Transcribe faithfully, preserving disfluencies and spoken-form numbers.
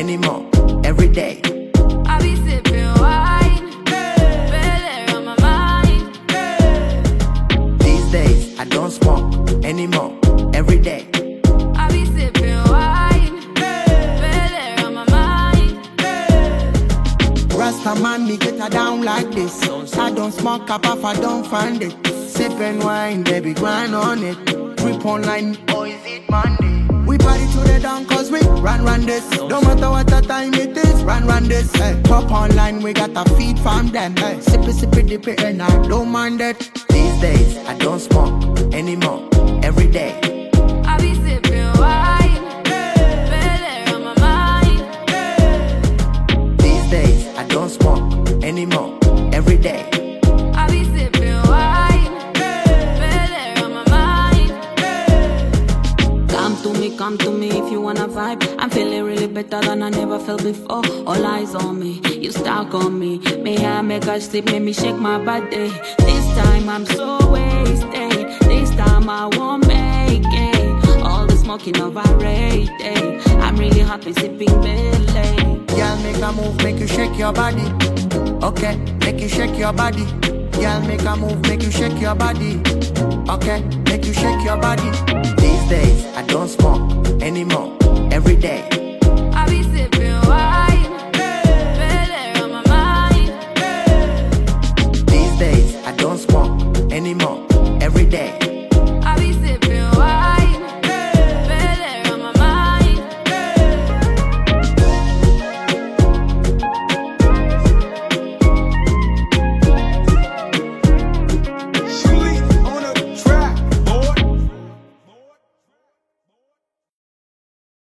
anymore. Every day. I be sipping wine, better on my mind. These days I don't smoke anymore. Every day. I be sipping wine, better on my mind. Rasta man, me get her down like this. I don't smoke up if I don't find it. Sipping wine, baby, grind on it. Grip online, or is it Monday? We party to the down cause we run run this. Don't matter what the time it is, run run this. Hey, top online, we got a feed from them. Hey, sippy sippy dippy and I don't mind it. These days I don't smoke anymore. Every day. I be sipping wine, better on my mind. These days I don't smoke anymore. Every day. I be sipping wine, better on my mind. Come to me, come to me if you wanna vibe. I'm feeling really better than I never felt before. All eyes on me, you stuck on me. May I make a sleep, make me shake my body. This time I'm so wasted. This time I won't make it. All the smoking overrated. I'm really happy sipping belly. Girl, make a move, make you shake your body. Okay, make you shake your body. Girl, make a move, make you shake your body. Okay, make you shake your body. These days I don't smoke anymore. Every day.